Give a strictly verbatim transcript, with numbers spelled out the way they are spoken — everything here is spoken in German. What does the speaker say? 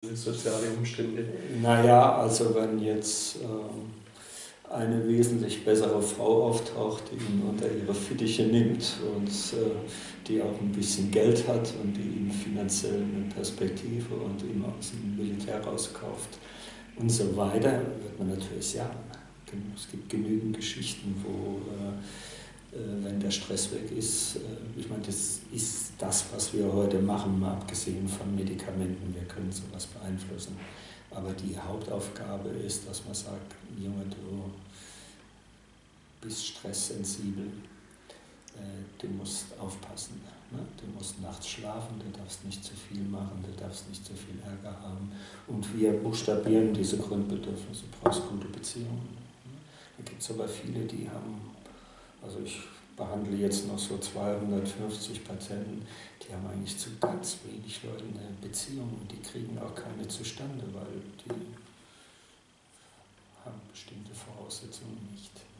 Soziale Umstände? Naja, also wenn jetzt ähm, eine wesentlich bessere Frau auftaucht, die ihn unter ihre Fittiche nimmt und äh, die auch ein bisschen Geld hat und die ihm finanziell eine Perspektive und ihm aus dem Militär rauskauft und so weiter, wird man natürlich sagen. Es gibt genügend Geschichten, wo, äh, äh, wenn der Stress weg ist, äh, ich meine, das ist das, was wir heute machen, mal abgesehen von Medikamenten, wir können sowas beeinflussen. Aber die Hauptaufgabe ist, dass man sagt, Junge, du bist stresssensibel, äh, du musst aufpassen. Ne? Du musst nachts schlafen, du darfst nicht zu viel machen, du darfst nicht zu viel Ärger haben. Und wir buchstabieren diese Grundbedürfnisse, du brauchst gute Beziehungen. Da gibt es aber viele, die haben, also ich behandle jetzt noch so zweihundertfünfzig Patienten, die haben eigentlich zu ganz wenig Leuten eine Beziehung und die kriegen auch keine zustande, weil die haben bestimmte Voraussetzungen nicht.